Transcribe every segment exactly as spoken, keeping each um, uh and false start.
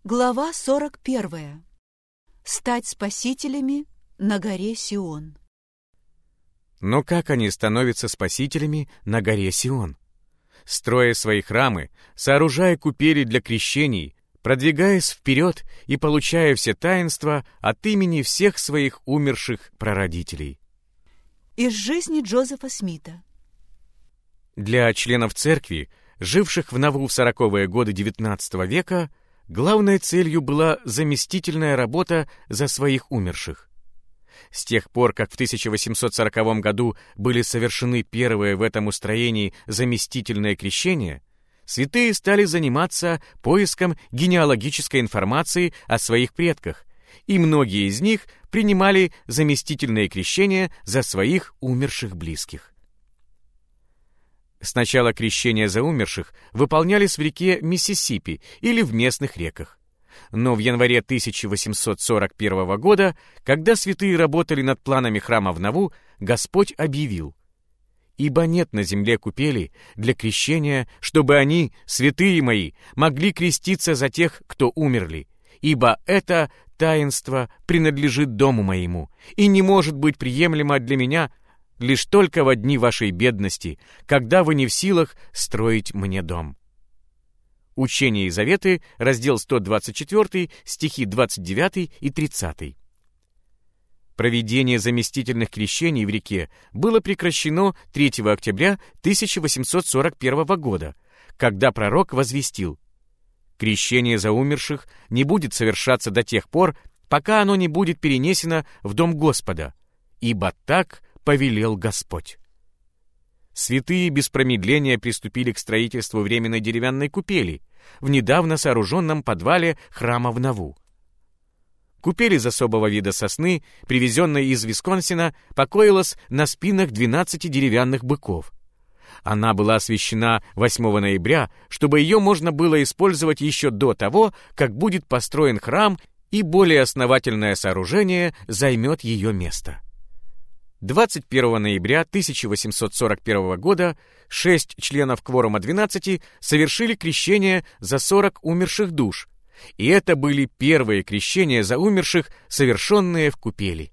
Глава сорок первая. Стать спасителями на горе Сион. Но как они становятся спасителями на горе Сион? Строя свои храмы, сооружая купели для крещений, продвигаясь вперед и получая все таинства от имени всех своих умерших прародителей. Из жизни Джозефа Смита. Для членов церкви, живших в Наву в сороковые годы девятнадцатого века, главной целью была заместительная работа за своих умерших. С тех пор, как в тысяча восемьсот сороковом году были совершены первые в этом устроении заместительные крещения, святые стали заниматься поиском генеалогической информации о своих предках, и многие из них принимали заместительные крещения за своих умерших близких. Сначала крещения за умерших выполнялись в реке Миссисипи или в местных реках. Но в январе тысяча восемьсот сорок первого года, когда святые работали над планами храма в Наву, Господь объявил: «Ибо нет на земле купели для крещения, чтобы они, святые мои, могли креститься за тех, кто умерли, ибо это таинство принадлежит дому моему и не может быть приемлемо для меня лишь только во дни вашей бедности, когда вы не в силах строить мне дом». Учение и заветы, раздел сто двадцать четыре, стихи двадцать девять и тридцать. Проведение заместительных крещений в реке было прекращено третьего октября тысяча восемьсот сорок первого года, когда пророк возвестил: «Крещение за умерших не будет совершаться до тех пор, пока оно не будет перенесено в дом Господа, ибо так повелел Господь». Святые без промедления приступили к строительству временной деревянной купели в недавно сооруженном подвале храма в Наву. Купель из особого вида сосны, привезенная из Висконсина, покоилась на спинах двенадцати деревянных быков. Она была освящена восьмого ноября, чтобы ее можно было использовать еще до того, как будет построен храм, и более основательное сооружение займет ее место. двадцать первого ноября тысяча восемьсот сорок первого года шесть членов кворума двенадцати совершили крещение за сорок умерших душ, и это были первые крещения за умерших, совершенные в купели.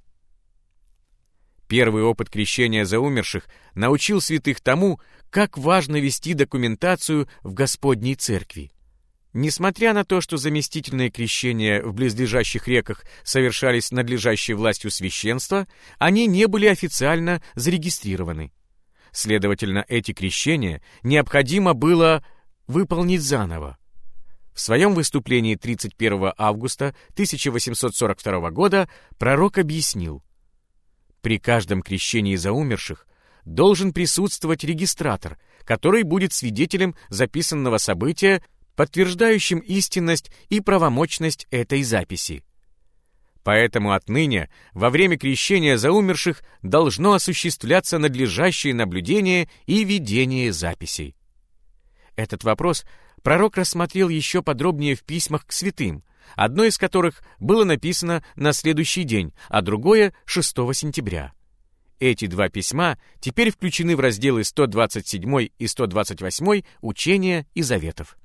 Первый опыт крещения за умерших научил святых тому, как важно вести документацию в Господней Церкви. Несмотря на то, что заместительные крещения в близлежащих реках совершались надлежащей властью священства, они не были официально зарегистрированы. Следовательно, эти крещения необходимо было выполнить заново. В своем выступлении тридцать первого августа тысяча восемьсот сорок второго года пророк объяснил: «При каждом крещении за умерших должен присутствовать регистратор, который будет свидетелем записанного события, подтверждающим истинность и правомочность этой записи. Поэтому отныне во время крещения за умерших должно осуществляться надлежащее наблюдение и ведение записей». Этот вопрос пророк рассмотрел еще подробнее в письмах к святым, одно из которых было написано на следующий день, а другое — шестого сентября. Эти два письма теперь включены в разделы сто двадцать семь и сто двадцать восемь «Учения и заветов».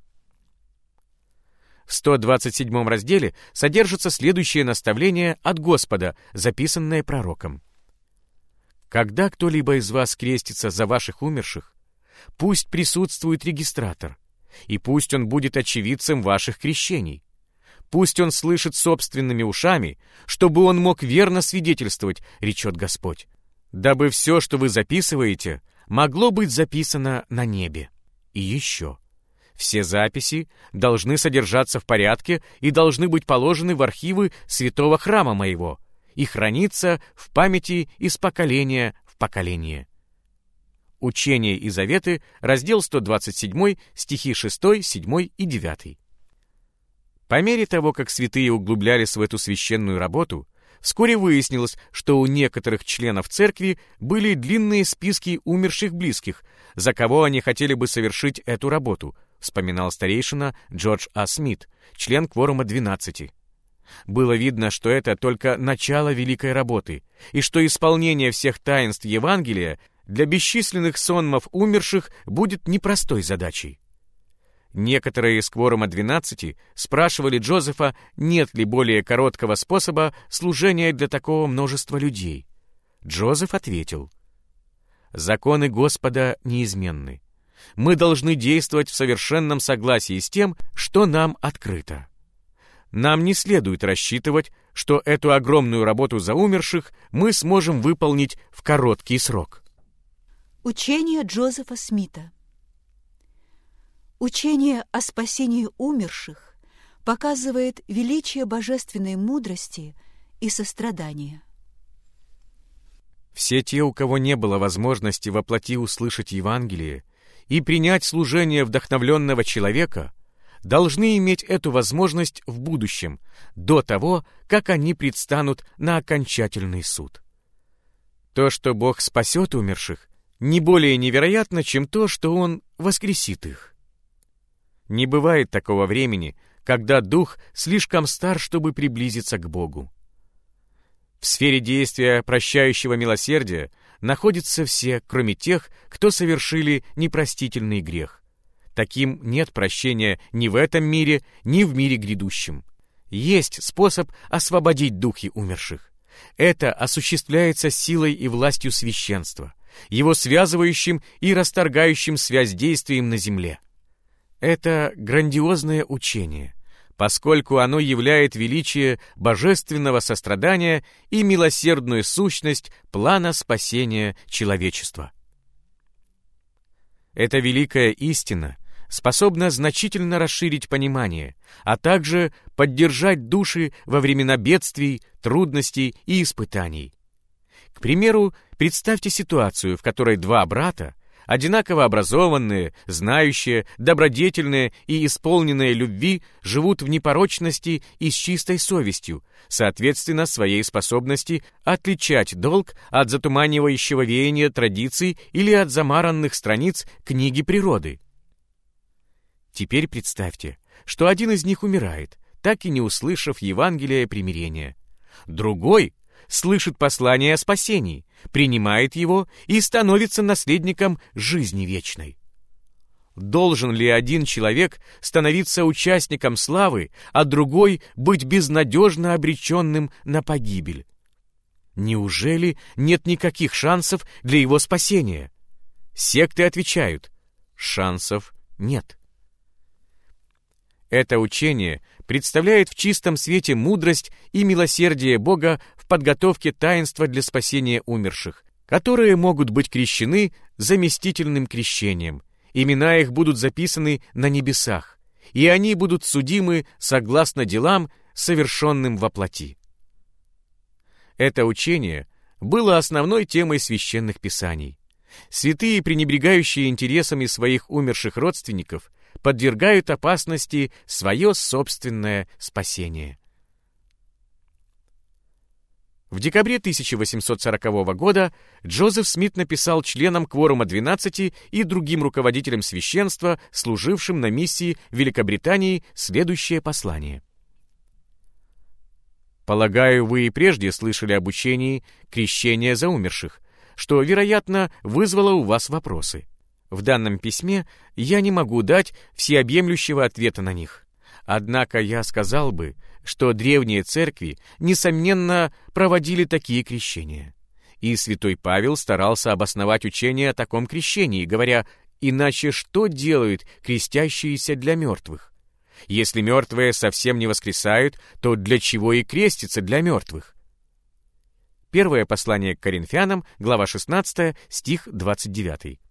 В сто двадцать седьмом разделе содержится следующее наставление от Господа, записанное пророком: «Когда кто-либо из вас крестится за ваших умерших, пусть присутствует регистратор, и пусть он будет очевидцем ваших крещений. Пусть он слышит собственными ушами, чтобы он мог верно свидетельствовать, речет Господь, дабы все, что вы записываете, могло быть записано на небе. И еще. Все записи должны содержаться в порядке и должны быть положены в архивы святого храма моего и храниться в памяти из поколения в поколение». Учения и заветы, раздел сто двадцать семь, стихи шесть, семь и девять. По мере того, как святые углублялись в эту священную работу, вскоре выяснилось, что у некоторых членов церкви были длинные списки умерших близких, за кого они хотели бы совершить эту работу, вспоминал старейшина Джордж А. Смит, член кворума двенадцати. Было видно, что это только начало великой работы, и что исполнение всех таинств Евангелия для бесчисленных сонмов умерших будет непростой задачей. Некоторые из кворума двенадцати спрашивали Джозефа, нет ли более короткого способа служения для такого множества людей. Джозеф ответил: «Законы Господа неизменны. Мы должны действовать в совершенном согласии с тем, что нам открыто. Нам не следует рассчитывать, что эту огромную работу за умерших мы сможем выполнить в короткий срок». Учение Джозефа Смита. Учение о спасении умерших показывает величие божественной мудрости и сострадания. Все те, у кого не было возможности воплоти услышать Евангелие и принять служение вдохновленного человека, должны иметь эту возможность в будущем, до того, как они предстанут на окончательный суд. То, что Бог спасет умерших, не более невероятно, чем то, что Он воскресит их. Не бывает такого времени, когда дух слишком стар, чтобы приблизиться к Богу. В сфере действия прощающего милосердия находятся все, кроме тех, кто совершили непростительный грех. Таким нет прощения ни в этом мире, ни в мире грядущем. Есть способ освободить духи умерших. Это осуществляется силой и властью священства, его связывающим и расторгающим связь действием на земле. Это грандиозное учение, поскольку оно являет величие божественного сострадания и милосердную сущность плана спасения человечества. Эта великая истина способна значительно расширить понимание, а также поддержать души во времена бедствий, трудностей и испытаний. К примеру, представьте ситуацию, в которой два брата, одинаково образованные, знающие, добродетельные и исполненные любви, живут в непорочности и с чистой совестью, соответственно своей способности отличать долг от затуманивающего веяния традиций или от замаранных страниц книги природы. Теперь представьте, что один из них умирает, так и не услышав Евангелия примирения. Другой слышит послание о спасении, принимает его и становится наследником жизни вечной. Должен ли один человек становиться участником славы, а другой быть безнадежно обреченным на погибель? Неужели нет никаких шансов для его спасения? Секты отвечают: шансов нет. Это учение представляет в чистом свете мудрость и милосердие Бога в подготовке таинства для спасения умерших, которые могут быть крещены заместительным крещением. Имена их будут записаны на небесах, и они будут судимы согласно делам, совершенным во плоти. Это учение было основной темой священных писаний. Святые, пренебрегающие интересами своих умерших родственников, подвергают опасности свое собственное спасение. В декабре тысяча восемьсот сорокового года Джозеф Смит написал членам кворума двенадцати и другим руководителям священства, служившим на миссии в Великобритании, следующее послание. «Полагаю, вы и прежде слышали об учении крещения за умерших, что, вероятно, вызвало у вас вопросы. В данном письме я не могу дать всеобъемлющего ответа на них. Однако я сказал бы, что древние церкви, несомненно, проводили такие крещения. И святой Павел старался обосновать учение о таком крещении, говоря: «Иначе что делают крестящиеся для мертвых? Если мертвые совсем не воскресают, то для чего и креститься для мертвых?» Первое послание к Коринфянам, глава шестнадцатая, стих двадцать девятый.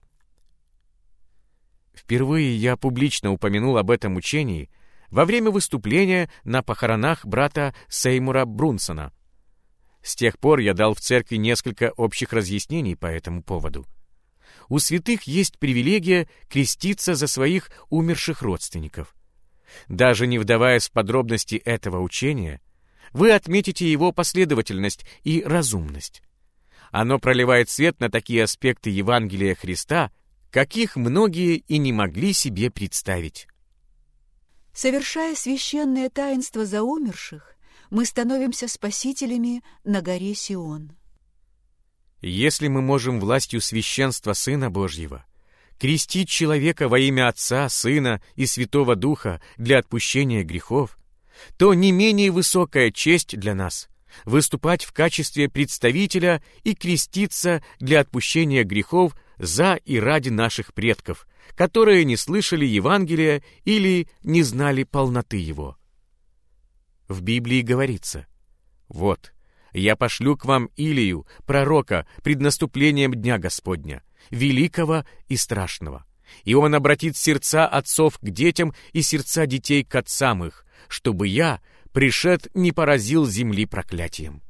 Впервые я публично упомянул об этом учении во время выступления на похоронах брата Сеймура Брунсона. С тех пор я дал в церкви несколько общих разъяснений по этому поводу. У святых есть привилегия креститься за своих умерших родственников. Даже не вдаваясь в подробности этого учения, вы отметите его последовательность и разумность. Оно проливает свет на такие аспекты Евангелия Христа, каких многие и не могли себе представить. Совершая священное таинство за умерших, мы становимся спасителями на горе Сион. Если мы можем властью священства Сына Божьего крестить человека во имя Отца, Сына и Святого Духа для отпущения грехов, то не менее высокая честь для нас выступать в качестве представителя и креститься для отпущения грехов за и ради наших предков, которые не слышали Евангелия или не знали полноты его. В Библии говорится: «Вот, я пошлю к вам Илию, пророка, пред наступлением Дня Господня, великого и страшного. И он обратит сердца отцов к детям и сердца детей к отцам их, чтобы я, пришед, не поразил земли проклятием».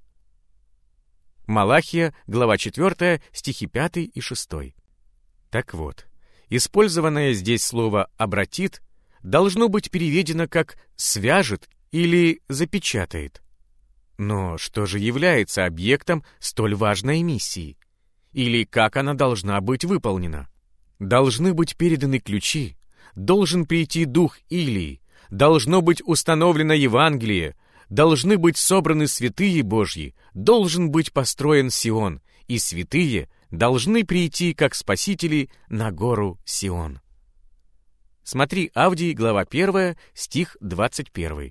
Малахия, глава четвёртая, стихи пятый и шестой. Так вот, использованное здесь слово «обратит» должно быть переведено как «свяжет» или «запечатает». Но что же является объектом столь важной миссии? Или как она должна быть выполнена? Должны быть переданы ключи, должен прийти дух Илии, должно быть установлено Евангелие, должны быть собраны святые Божьи, должен быть построен Сион, и святые должны прийти как спасители на гору Сион. Смотри Авдий, глава первая, стих двадцать первый.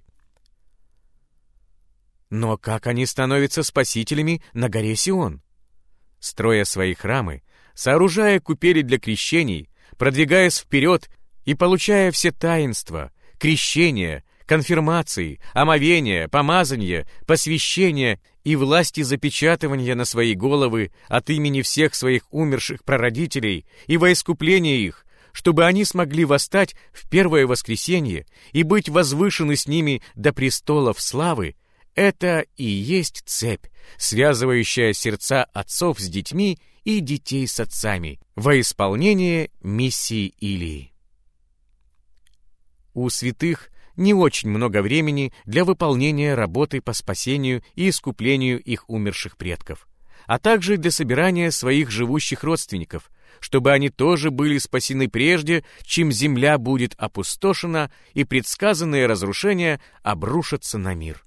Но как они становятся спасителями на горе Сион? Строя свои храмы, сооружая купели для крещений, продвигаясь вперед и получая все таинства, крещения, конфирмации, омовения, помазания, посвящения и власти запечатывания на свои головы от имени всех своих умерших прародителей и во искупление их, чтобы они смогли восстать в первое воскресенье и быть возвышены с ними до престолов славы, это и есть цепь, связывающая сердца отцов с детьми и детей с отцами во исполнение миссии Илии. У святых не очень много времени для выполнения работы по спасению и искуплению их умерших предков, а также для собирания своих живущих родственников, чтобы они тоже были спасены прежде, чем земля будет опустошена и предсказанные разрушения обрушатся на мир.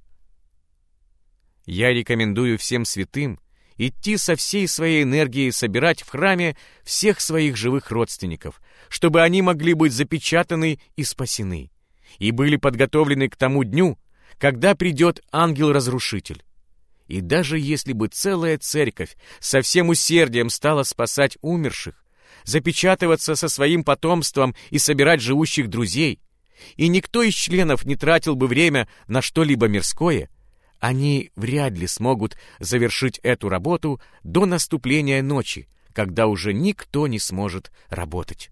Я рекомендую всем святым идти со всей своей энергией собирать в храме всех своих живых родственников, чтобы они могли быть запечатаны и спасены, и были подготовлены к тому дню, когда придет ангел-разрушитель. И даже если бы целая церковь со всем усердием стала спасать умерших, запечатываться со своим потомством и собирать живущих друзей, и никто из членов не тратил бы время на что-либо мирское, они вряд ли смогут завершить эту работу до наступления ночи, когда уже никто не сможет работать.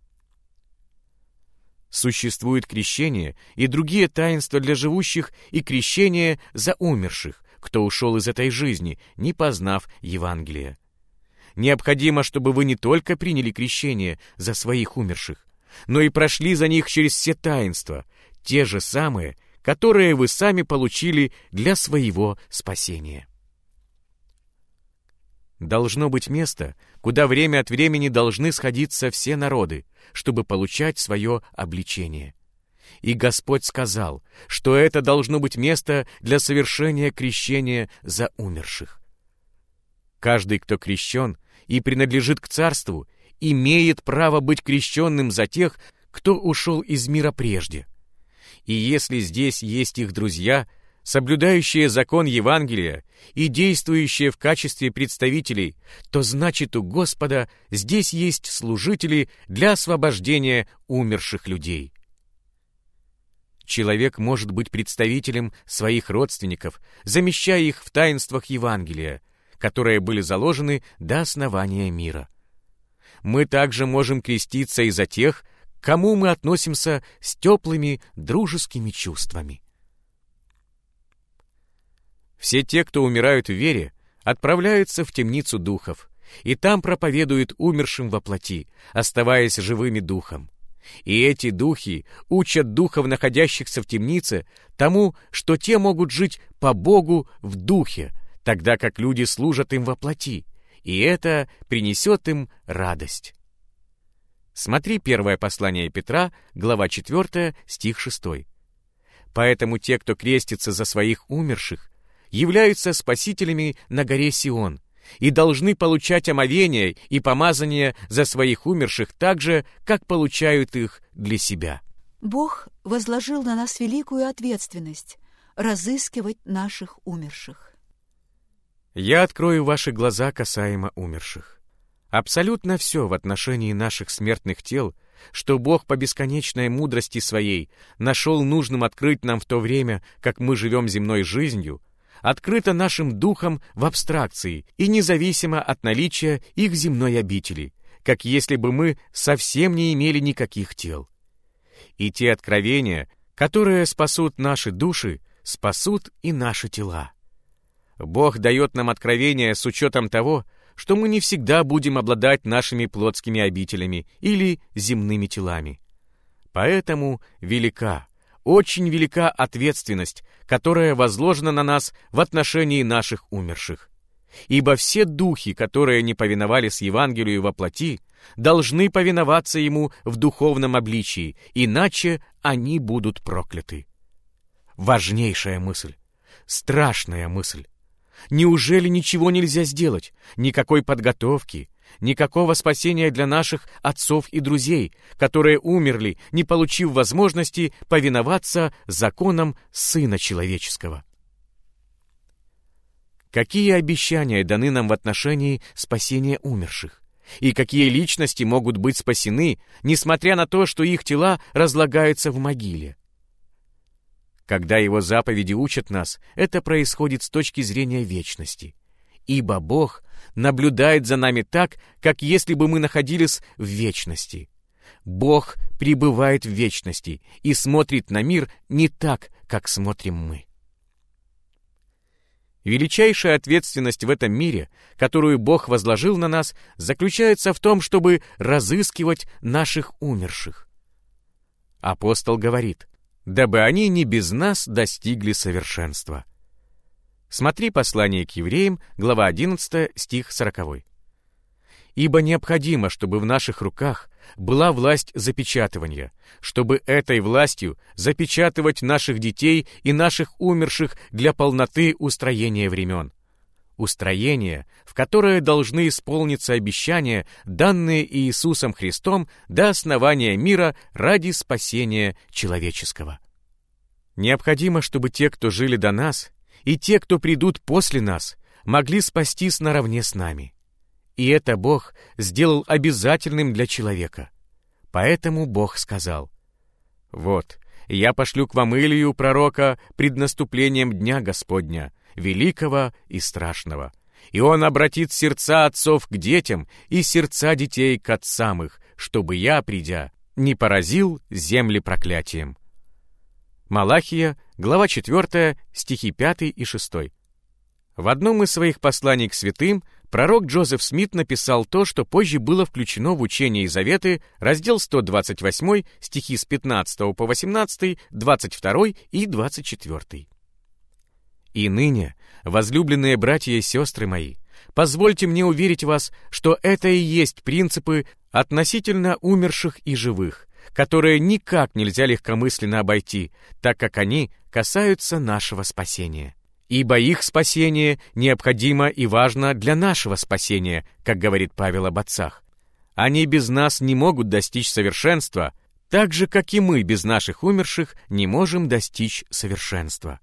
Существует крещение и другие таинства для живущих и крещение за умерших, кто ушел из этой жизни, не познав Евангелия. Необходимо, чтобы вы не только приняли крещение за своих умерших, но и прошли за них через все таинства, те же самые, которые вы сами получили для своего спасения. Должно быть место, куда время от времени должны сходиться все народы, чтобы получать свое обличение. И Господь сказал, что это должно быть место для совершения крещения за умерших. Каждый, кто крещен и принадлежит к царству, имеет право быть крещенным за тех, кто ушел из мира прежде. И если здесь есть их друзья, соблюдающие закон Евангелия и действующие в качестве представителей, то значит у Господа здесь есть служители для освобождения умерших людей. Человек может быть представителем своих родственников, замещая их в таинствах Евангелия, которые были заложены до основания мира. Мы также можем креститься и за тех, к кому мы относимся с теплыми дружескими чувствами. Все те, кто умирают в вере, отправляются в темницу духов, и там проповедуют умершим во плоти, оставаясь живыми духом. И эти духи учат духов, находящихся в темнице, тому, что те могут жить по Богу в духе, тогда как люди служат им во плоти, и это принесет им радость. Смотри первое послание Петра, глава четвёртая, стих шестой. Поэтому те, кто крестится за своих умерших, являются спасителями на горе Сион, и должны получать омовение и помазание за своих умерших так же, как получают их для себя. Бог возложил на нас великую ответственность разыскивать наших умерших. Я открою ваши глаза касаемо умерших. Абсолютно все в отношении наших смертных тел, что Бог по бесконечной мудрости Своей нашел нужным открыть нам в то время, как мы живем земной жизнью, открыто нашим духом в абстракции и независимо от наличия их земной обители, как если бы мы совсем не имели никаких тел. И те откровения, которые спасут наши души, спасут и наши тела. Бог дает нам откровения с учетом того, что мы не всегда будем обладать нашими плотскими обителями или земными телами. Поэтому велика, очень велика ответственность, которая возложена на нас в отношении наших умерших. Ибо все духи, которые не повиновались Евангелию во плоти, должны повиноваться ему в духовном обличии, иначе они будут прокляты. Важнейшая мысль, страшная мысль. Неужели ничего нельзя сделать? Никакой подготовки, никакого спасения для наших отцов и друзей, которые умерли, не получив возможности повиноваться законам Сына Человеческого. Какие обещания даны нам в отношении спасения умерших? И какие личности могут быть спасены, несмотря на то, что их тела разлагаются в могиле? Когда Его заповеди учат нас, это происходит с точки зрения вечности. Ибо Бог наблюдает за нами так, как если бы мы находились в вечности. Бог пребывает в вечности и смотрит на мир не так, как смотрим мы. Величайшая ответственность в этом мире, которую Бог возложил на нас, заключается в том, чтобы разыскивать наших умерших. Апостол говорит: «Дабы они не без нас достигли совершенства». Смотри послание к евреям, глава одиннадцатая, стих сороковой. «Ибо необходимо, чтобы в наших руках была власть запечатывания, чтобы этой властью запечатывать наших детей и наших умерших для полноты устроения времен. Устроение, в которое должны исполниться обещания, данные Иисусом Христом до основания мира ради спасения человеческого. Необходимо, чтобы те, кто жили до нас, и те, кто придут после нас, могли спастись наравне с нами. И это Бог сделал обязательным для человека. Поэтому Бог сказал: «Вот, я пошлю к вам Илию, пророка, пред наступлением дня Господня, великого и страшного. И он обратит сердца отцов к детям и сердца детей к отцам их, чтобы я, придя, не поразил земли проклятием». Малахия, глава четвёртая, стихи пятый и шестой. В одном из своих посланий к святым пророк Джозеф Смит написал то, что позже было включено в Учение и Заветы, раздел сто двадцать восемь, стихи с пятнадцатого по восемнадцатый, двадцать второй и двадцать четвёртый. «И ныне, возлюбленные братья и сестры мои, позвольте мне уверить вас, что это и есть принципы относительно умерших и живых, которые никак нельзя легкомысленно обойти, так как они касаются нашего спасения. Ибо их спасение необходимо и важно для нашего спасения, как говорит Павел об отцах. Они без нас не могут достичь совершенства, так же, как и мы без наших умерших не можем достичь совершенства.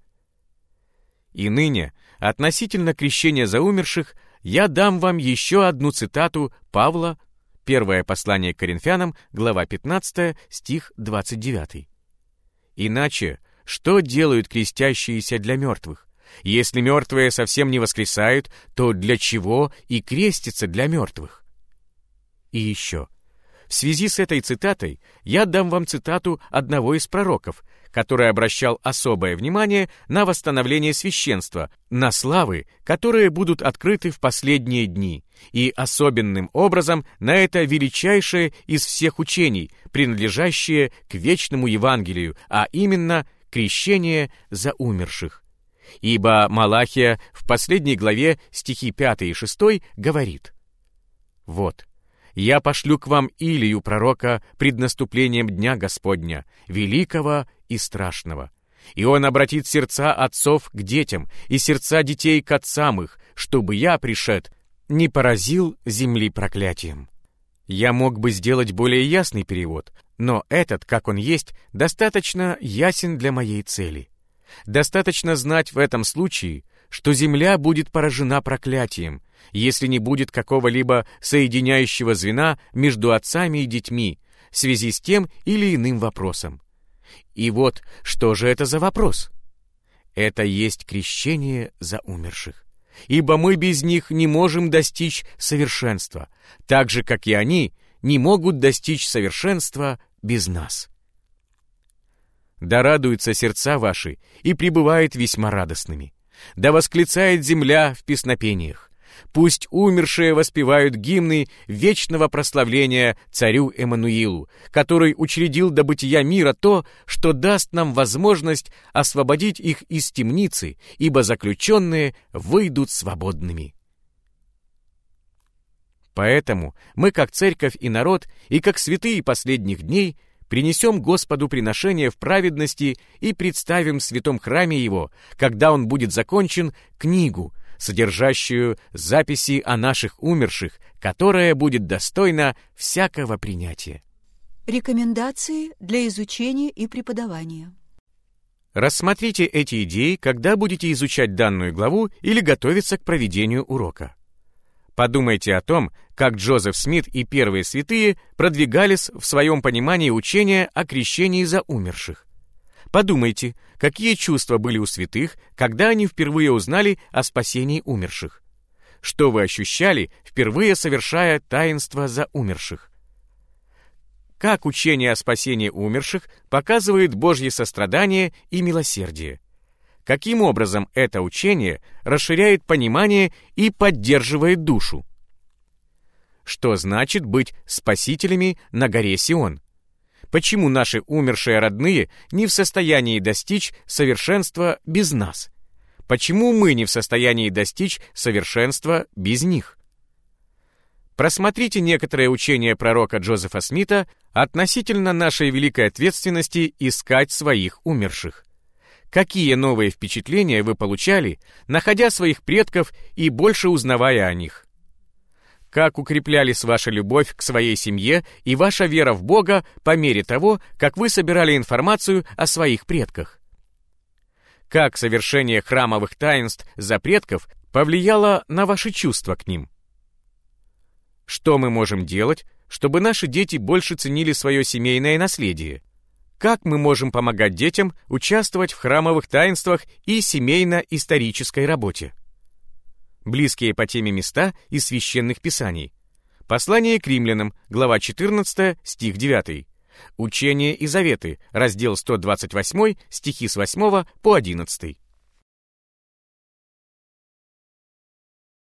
И ныне, относительно крещения за умерших, я дам вам еще одну цитату Павла, первое послание к Коринфянам, глава пятнадцатая, стих двадцать девятый. «Иначе, что делают крестящиеся для мертвых? Если мертвые совсем не воскресают, то для чего и крестятся для мертвых?» И еще. В связи с этой цитатой я дам вам цитату одного из пророков, который обращал особое внимание на восстановление священства, на славы, которые будут открыты в последние дни, и особенным образом на это величайшее из всех учений, принадлежащее к вечному Евангелию, а именно крещение за умерших. Ибо Малахия в последней главе стихи пятый и шестой говорит: «Вот, я пошлю к вам Илию, пророка, пред наступлением дня Господня, великого и страшного. И он обратит сердца отцов к детям и сердца детей к отцам их, чтобы я, пришед, не поразил земли проклятием». Я мог бы сделать более ясный перевод, но этот, как он есть, достаточно ясен для моей цели. Достаточно знать в этом случае, что земля будет поражена проклятием, если не будет какого-либо соединяющего звена между отцами и детьми в связи с тем или иным вопросом. И вот, что же это за вопрос? Это есть крещение за умерших. Ибо мы без них не можем достичь совершенства, так же, как и они не могут достичь совершенства без нас. Да радуются сердца ваши и пребывают весьма радостными. Да восклицает земля в песнопениях. Пусть умершие воспевают гимны вечного прославления царю Эммануилу, который учредил до бытия мира то, что даст нам возможность освободить их из темницы, ибо заключенные выйдут свободными. Поэтому мы, как церковь и народ, и как святые последних дней, принесем Господу приношение в праведности и представим в святом храме Его, когда Он будет закончен, книгу, содержащую записи о наших умерших, которая будет достойна всякого принятия. Рекомендации для изучения и преподавания. Рассмотрите эти идеи, когда будете изучать данную главу или готовиться к проведению урока. Подумайте о том, как Джозеф Смит и первые святые продвигались в своем понимании учения о крещении за умерших. Подумайте, какие чувства были у святых, когда они впервые узнали о спасении умерших. Что вы ощущали, впервые совершая таинство за умерших? Как учение о спасении умерших показывает Божье сострадание и милосердие? Каким образом это учение расширяет понимание и поддерживает душу? Что значит быть спасителями на горе Сион? Почему наши умершие родные не в состоянии достичь совершенства без нас? Почему мы не в состоянии достичь совершенства без них? Просмотрите некоторые учения пророка Джозефа Смита относительно нашей великой ответственности искать своих умерших. Какие новые впечатления вы получали, находя своих предков и больше узнавая о них? Как укреплялись ваша любовь к своей семье и ваша вера в Бога по мере того, как вы собирали информацию о своих предках? Как совершение храмовых таинств за предков повлияло на ваши чувства к ним? Что мы можем делать, чтобы наши дети больше ценили свое семейное наследие? Как мы можем помогать детям участвовать в храмовых таинствах и семейно-исторической работе? Близкие по теме места из священных писаний. Послание к римлянам, глава четырнадцатая, стих девятый. Учение и заветы, раздел сто двадцать восемь, стихи с восьмого по одиннадцатый.